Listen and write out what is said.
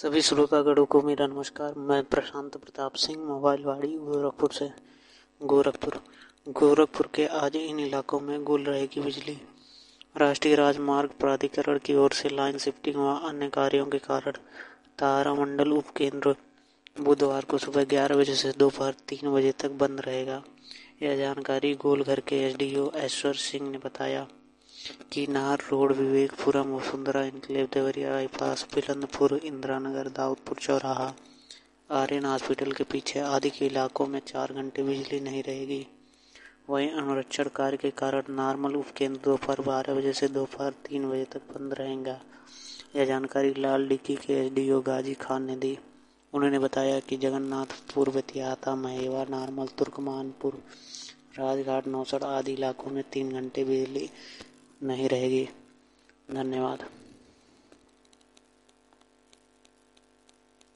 सभी श्रोतागणों को मेरा नमस्कार। मैं प्रशांत प्रताप सिंह मोबाइलवाड़ी गोरखपुर से। गोरखपुर के आज इन इलाकों में गुल रहेगी बिजली। राष्ट्रीय राजमार्ग प्राधिकरण की ओर से लाइन शिफ्टिंग व अन्य कार्यों के कारण तारामंडल उपकेंद्र बुधवार को सुबह 11 बजे से दोपहर 3 बजे तक बंद रहेगा। यह जानकारी गोलघर के एसडीओ ऐश्वर सिंह ने बताया कि Nahar road, Vivekpuram, Vasundhara enclave, Deoria bypass, Bilandpur, Indiranagar, Daudpur Chauraha, Aryan hospital के पीछे आदि के इलाकों में 4 घंटे बिजली नहीं रहेगी। वहीं अनुरक्षण कार्य के कारण नॉर्मल उपकेंद्र दोपहर 12 बजे से दोपहर 3 बजे तक बंद रहेगा। यह जानकारी लाल डिक्की के एसडीओ गाजी खान ने दी। उन्होंने बताया कि जगन्नाथपुर, बेतियाता, महेवा, नारमल, तुर्कमानपुर, राजघाट, नौसड़ आदि इलाकों में 3 घंटे बिजली नहीं रहेगी। धन्यवाद।